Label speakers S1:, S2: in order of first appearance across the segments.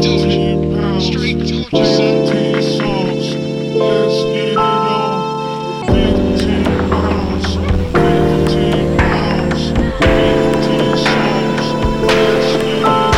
S1: told you. Straight told you, son.
S2: 15 songs, let's get it on. 15 pounds, 15 pounds, 15 songs, let's get it on.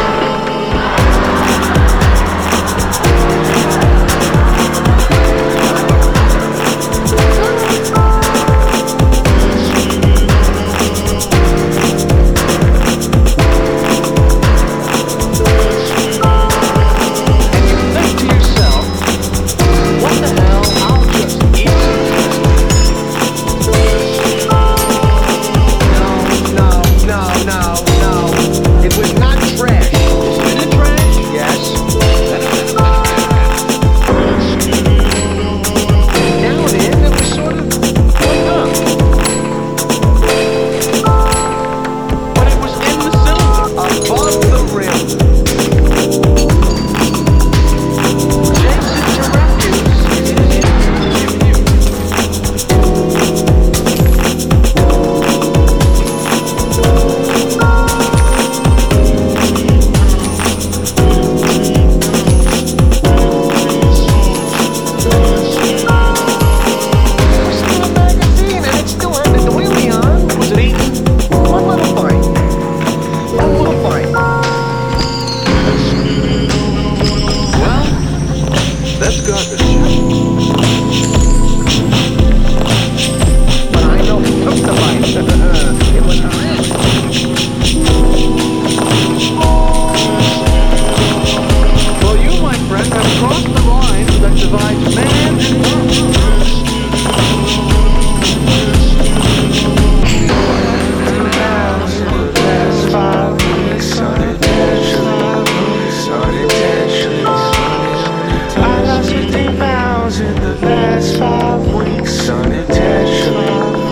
S3: That's garbage. But I know who took the bite. It was Rich. Well, you, my friend, have crossed the line that divides man and woman.
S4: In the last 5 weeks, unintentionally.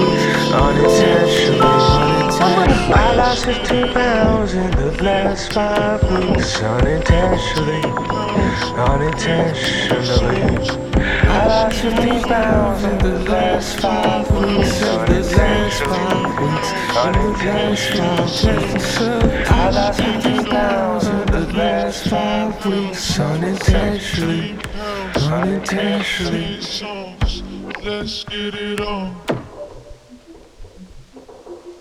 S4: I lost 15 pounds in the last 5 weeks, unintentionally. I lost 15 pounds in the last 5 weeks, I lost 15 pounds in the last 5 weeks, unintentionally.
S2: 15 songs, let's get it on.